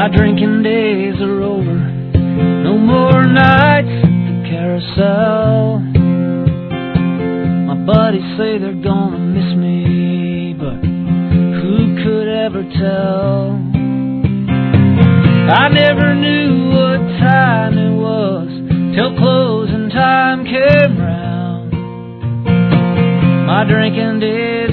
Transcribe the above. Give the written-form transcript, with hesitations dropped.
My drinking days are over. No more nights at the carousel. My buddies say they're gonna miss me, but who could ever tell? I never knew what time it was till closing time came round. My drinking days